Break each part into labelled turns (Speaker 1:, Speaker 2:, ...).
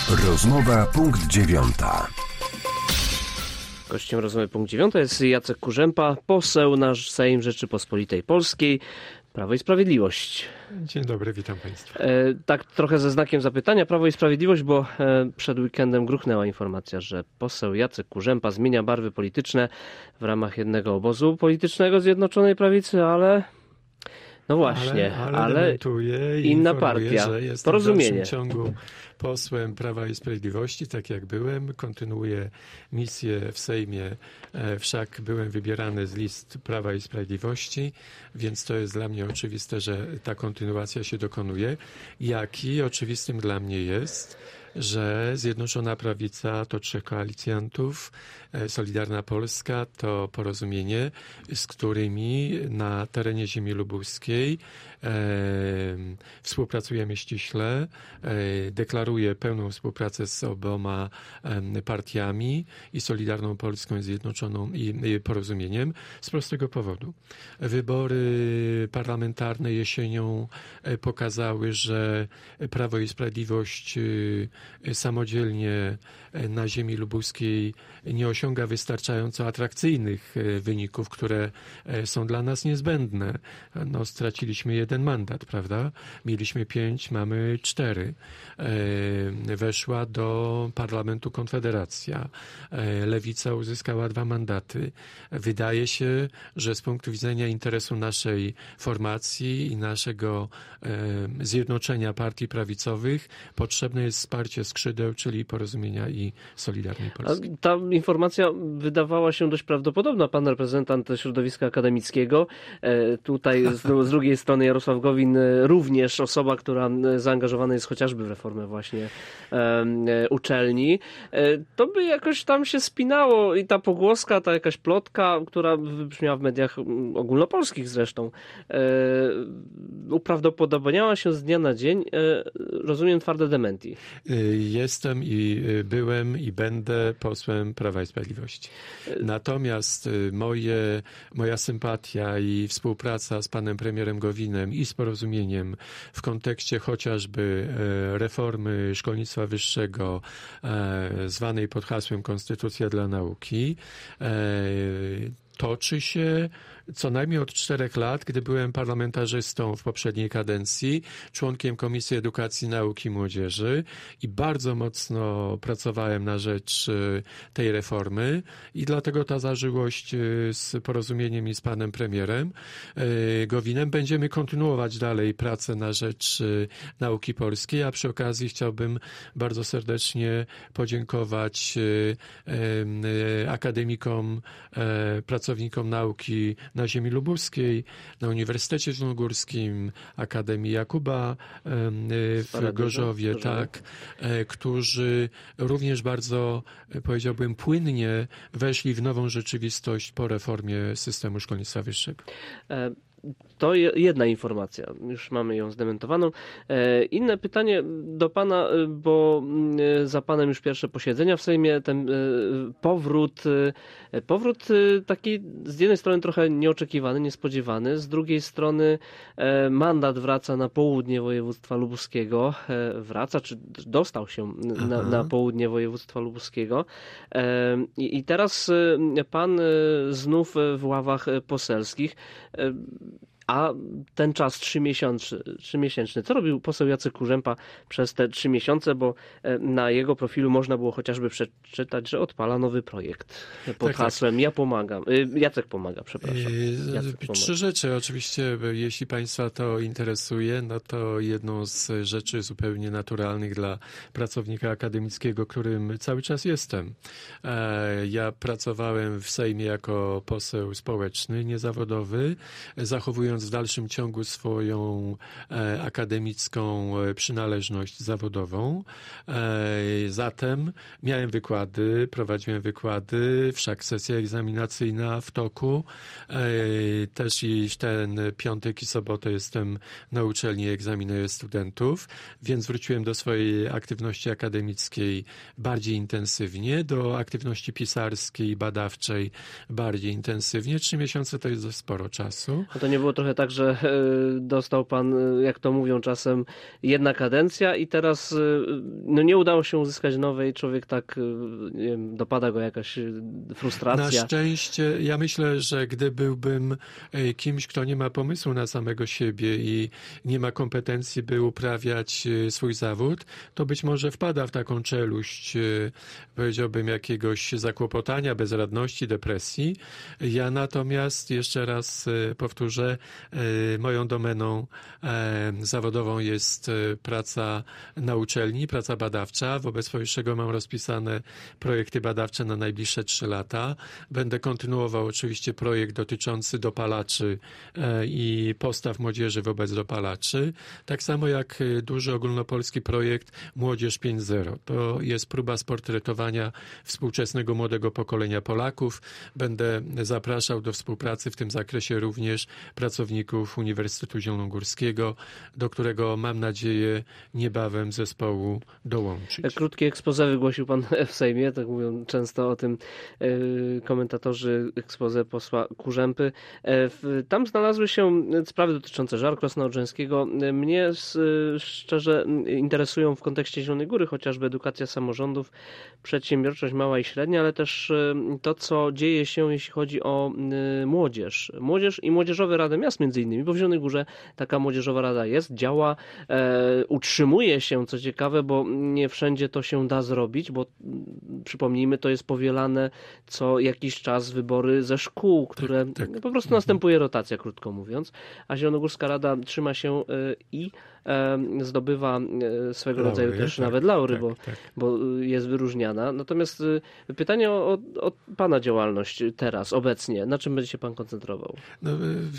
Speaker 1: Rozmowa punkt 9.
Speaker 2: Gościem rozmowy punkt 9 jest Jacek Kurzępa, poseł na Sejm Rzeczypospolitej Polskiej, Prawo i Sprawiedliwość.
Speaker 3: Dzień dobry, witam Państwa.
Speaker 2: Tak trochę ze znakiem zapytania, Prawo i Sprawiedliwość, bo przed weekendem gruchnęła informacja, że poseł Jacek Kurzępa zmienia barwy polityczne w ramach jednego obozu politycznego Zjednoczonej Prawicy, ale... No właśnie, ale inna partia,
Speaker 3: że jestem
Speaker 2: Porozumienie.
Speaker 3: w dalszym ciągu posłem Prawa i Sprawiedliwości, tak jak byłem. Kontynuuję misję w Sejmie, wszak byłem wybierany z list Prawa i Sprawiedliwości, więc to jest dla mnie oczywiste, że ta kontynuacja się dokonuje. Jak i oczywistym dla mnie jest, że Zjednoczona Prawica to 3 koalicjantów, Solidarna Polska to Porozumienie, z którymi na terenie ziemi lubuskiej współpracujemy ściśle. Deklaruję pełną współpracę z oboma partiami, i Solidarną Polską, i Zjednoczoną, i Porozumieniem, z prostego powodu. Wybory parlamentarne jesienią pokazały, że Prawo i Sprawiedliwość samodzielnie na ziemi lubuskiej nie osiąga wystarczająco atrakcyjnych wyników, które są dla nas niezbędne. No, straciliśmy 1 mandat, prawda? Mieliśmy 5, mamy 4. Weszła do Parlamentu Konfederacja. Lewica uzyskała 2 mandaty. Wydaje się, że z punktu widzenia interesu naszej formacji i naszego zjednoczenia partii prawicowych potrzebne jest wsparcie skrzydeł, czyli Porozumienia i Solidarnej Polski.
Speaker 2: Ta informacja wydawała się dość prawdopodobna. Pan reprezentant środowiska akademickiego, tutaj z drugiej strony Jarosław Gowin, również osoba, która zaangażowana jest chociażby w reformę właśnie uczelni. To by jakoś tam się spinało i ta pogłoska, ta jakaś plotka, która wybrzmiała w mediach ogólnopolskich zresztą, uprawdopodobniała się z dnia na dzień. Rozumiem, twarde dementi.
Speaker 3: Jestem i byłem i będę posłem Prawa i Sprawiedliwości. Natomiast moja sympatia i współpraca z panem premierem Gowinem i z Porozumieniem w kontekście chociażby reformy szkolnictwa wyższego, zwanej pod hasłem Konstytucja dla nauki, toczy się co najmniej od 4 lat, gdy byłem parlamentarzystą w poprzedniej kadencji, członkiem Komisji Edukacji, Nauki i Młodzieży, i bardzo mocno pracowałem na rzecz tej reformy, i dlatego ta zażyłość z Porozumieniem i z panem premierem Gowinem. Będziemy kontynuować dalej pracę na rzecz nauki polskiej, a przy okazji chciałbym bardzo serdecznie podziękować akademikom, pracownikom nauki na ziemi lubuskiej, na Uniwersytecie Zielonogórskim, Akademii Jakuba w Gorzowie, tak, którzy również bardzo, powiedziałbym, płynnie weszli w nową rzeczywistość po reformie systemu szkolnictwa wyższego.
Speaker 2: To jedna informacja, już mamy ją zdementowaną. Inne pytanie do pana, bo za panem już pierwsze posiedzenia w Sejmie, ten powrót taki z jednej strony trochę nieoczekiwany, niespodziewany, z drugiej strony mandat wraca na południe województwa lubuskiego, czy dostał się na południe województwa lubuskiego, i teraz pan znów w ławach poselskich. A ten czas 3-miesięczny, co robił poseł Jacek Kurzępa przez te 3 miesiące, bo na jego profilu można było chociażby przeczytać, że odpala nowy projekt pod hasłem Ja pomagam. Jacek pomaga, przepraszam.
Speaker 3: 3 rzeczy. Oczywiście, jeśli państwa to interesuje, no to jedną z rzeczy zupełnie naturalnych dla pracownika akademickiego, którym cały czas jestem. Ja pracowałem w Sejmie jako poseł społeczny, niezawodowy, zachowując w dalszym ciągu swoją akademicką przynależność zawodową. Zatem miałem wykłady, prowadziłem wykłady, wszak sesja egzaminacyjna w toku. Też i w ten piątek i sobotę jestem na uczelni, egzaminuję studentów, więc wróciłem do swojej aktywności akademickiej bardziej intensywnie, do aktywności pisarskiej, badawczej bardziej intensywnie. 3 miesiące to jest dość sporo czasu.
Speaker 2: A to nie było trochę trochę tak, że dostał pan, jak to mówią czasem, jedna kadencja i teraz nie udało się uzyskać nowej. Człowiek tak, nie wiem, dopada go jakaś frustracja.
Speaker 3: Na szczęście, ja myślę, że gdy byłbym kimś, kto nie ma pomysłu na samego siebie i nie ma kompetencji, by uprawiać swój zawód, to być może wpada w taką czeluść, powiedziałbym, jakiegoś zakłopotania, bezradności, depresji. Ja natomiast, jeszcze raz powtórzę, moją domeną zawodową jest praca na uczelni, praca badawcza. Wobec powyższego mam rozpisane projekty badawcze na najbliższe 3 lata. Będę kontynuował oczywiście projekt dotyczący dopalaczy i postaw młodzieży wobec dopalaczy. Tak samo jak duży ogólnopolski projekt Młodzież 5.0. To jest próba sportretowania współczesnego młodego pokolenia Polaków. Będę zapraszał do współpracy w tym zakresie również pracowników Uniwersytetu Zielonogórskiego, do którego mam nadzieję niebawem zespołu dołączyć.
Speaker 2: Krótkie exposé wygłosił pan w Sejmie, tak mówią często o tym komentatorzy exposé posła Kurzępy. Tam znalazły się sprawy dotyczące Żar Krosno-Odrzańskiego. Mnie szczerze interesują w kontekście Zielonej Góry chociażby edukacja samorządów, przedsiębiorczość mała i średnia, ale też to, co dzieje się, jeśli chodzi o młodzież. Młodzież i młodzieżowe rady miast między innymi, bo w Zielonej Górze taka młodzieżowa rada jest, działa, utrzymuje się, co ciekawe, bo nie wszędzie to się da zrobić, bo przypomnijmy, to jest powielane co jakiś czas wybory ze szkół, które po prostu następuje rotacja, krótko mówiąc, a Zielonogórska Rada trzyma się i zdobywa swego rodzaju też nawet laury, bo jest wyróżniana. Natomiast pytanie o pana działalność teraz, obecnie. Na czym będzie się pan koncentrował?
Speaker 3: No,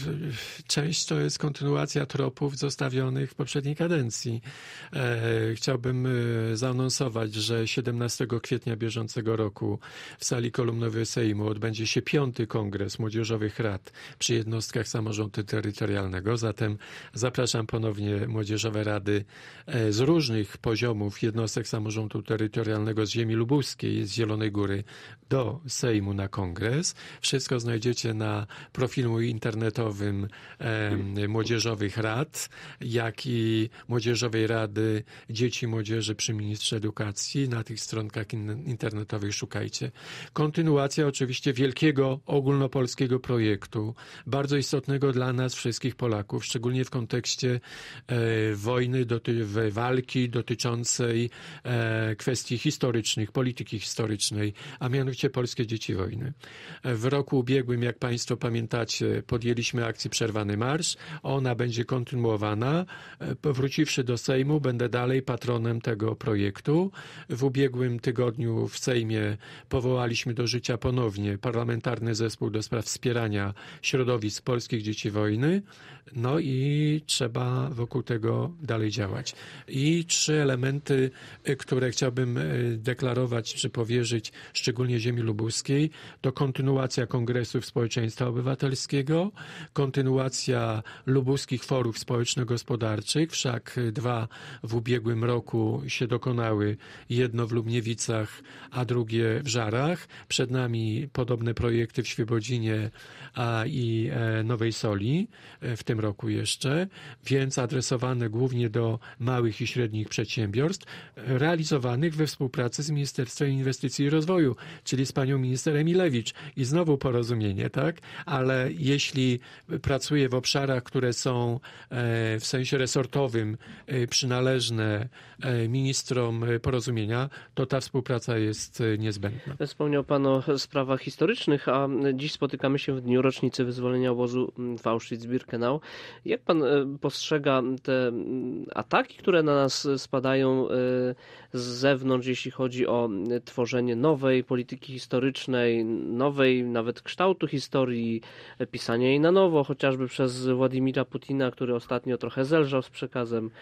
Speaker 3: część to jest kontynuacja tropów zostawionych w poprzedniej kadencji. Chciałbym zaanonsować, że 17 kwietnia bieżącego roku w sali kolumnowej Sejmu odbędzie się 5. Kongres Młodzieżowych Rad przy jednostkach samorządu terytorialnego. Zatem zapraszam ponownie młodzieżowe rady z różnych poziomów jednostek samorządu terytorialnego z ziemi lubuskiej, z Zielonej Góry do Sejmu na kongres. Wszystko znajdziecie na profilu internetowym Młodzieżowych Rad, jak i Młodzieżowej Rady Dzieci i Młodzieży przy Ministrze Edukacji. Na tych stronkach internetowych szukajcie. Kontynuacja oczywiście wielkiego ogólnopolskiego projektu, bardzo istotnego dla nas wszystkich Polaków, szczególnie w kontekście wojny, walki dotyczącej kwestii historycznych, polityki historycznej, a mianowicie polskie dzieci wojny. W roku ubiegłym, jak Państwo pamiętacie, podjęliśmy akcję Przerwany Marsz. Ona będzie kontynuowana. Powróciwszy do Sejmu, będę dalej patronem tego projektu. W ubiegłym tygodniu w Sejmie powołaliśmy do życia ponownie Parlamentarny Zespół do spraw wspierania środowisk polskich dzieci wojny. No i trzeba wokół tego dalej działać. I 3 elementy, które chciałbym deklarować czy powierzyć szczególnie ziemi lubuskiej, to kontynuacja Kongresów Społeczeństwa Obywatelskiego, kontynuacja lubuskich forów społeczno-gospodarczych, wszak 2 w ubiegłym roku się dokonały, jedno w Lubniewicach, a drugie w Żarach. Przed nami podobne projekty w Świebodzinie i Nowej Soli w tym roku jeszcze, więc adresowane głównie do małych i średnich przedsiębiorstw, realizowanych we współpracy z Ministerstwem Inwestycji i Rozwoju, czyli z panią minister Emilewicz. I znowu porozumienie, tak? Ale jeśli pracuję w obszarach, które są w sensie resortowym przynależne ministrom porozumienia, to ta współpraca jest niezbędna.
Speaker 2: Wspomniał pan o sprawach historycznych, a dziś spotykamy się w dniu rocznicy wyzwolenia obozu w Auschwitz-Birkenau. Jak pan postrzega te ataki, które na nas spadają z zewnątrz, jeśli chodzi o tworzenie nowej polityki historycznej, nowej nawet kształtu historii, pisania jej na nowo, chociażby przez Władimira Putina, który ostatnio trochę zelżał z przekazem.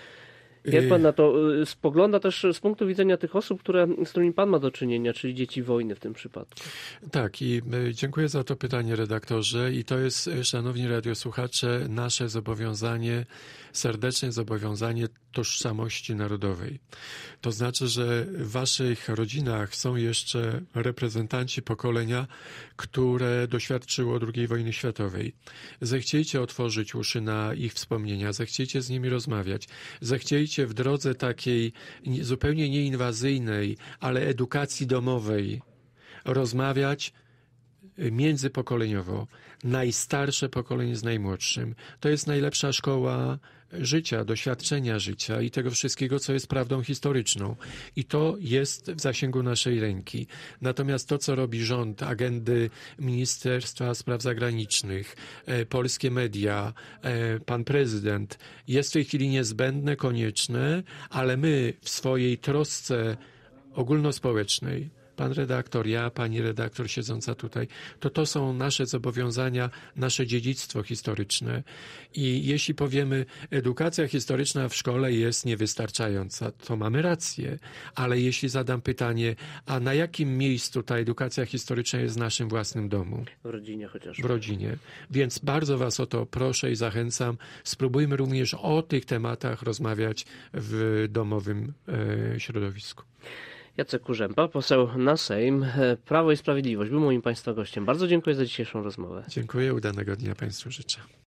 Speaker 2: Jak pan na to spogląda też z punktu widzenia tych osób, z którymi pan ma do czynienia, czyli dzieci wojny w tym przypadku?
Speaker 3: Tak, i dziękuję za to pytanie, redaktorze. I to jest, szanowni radiosłuchacze, nasze zobowiązanie, serdeczne zobowiązanie tożsamości narodowej. To znaczy, że w waszych rodzinach są jeszcze reprezentanci pokolenia, które doświadczyło II wojny światowej. Zechciejcie otworzyć uszy na ich wspomnienia, zechciejcie z nimi rozmawiać, zechciejcie w drodze takiej zupełnie nieinwazyjnej, ale edukacji domowej rozmawiać międzypokoleniowo. Najstarsze pokolenie z najmłodszym. To jest najlepsza szkoła życia, doświadczenia życia i tego wszystkiego, co jest prawdą historyczną. I to jest w zasięgu naszej ręki. Natomiast to, co robi rząd, agendy Ministerstwa Spraw Zagranicznych, polskie media, pan prezydent, jest w tej chwili niezbędne, konieczne, ale my w swojej trosce ogólnospołecznej, pan redaktor, ja, pani redaktor siedząca tutaj, to są nasze zobowiązania, nasze dziedzictwo historyczne. I jeśli powiemy, edukacja historyczna w szkole jest niewystarczająca, to mamy rację. Ale jeśli zadam pytanie, a na jakim miejscu ta edukacja historyczna jest w naszym własnym domu?
Speaker 2: W rodzinie chociażby.
Speaker 3: W rodzinie. Więc bardzo was o to proszę i zachęcam. Spróbujmy również o tych tematach rozmawiać w domowym środowisku.
Speaker 2: Jacek Kurzępa, poseł na Sejm, Prawo i Sprawiedliwość, był moim Państwa gościem. Bardzo dziękuję za dzisiejszą rozmowę.
Speaker 3: Dziękuję, udanego dnia Państwu życzę.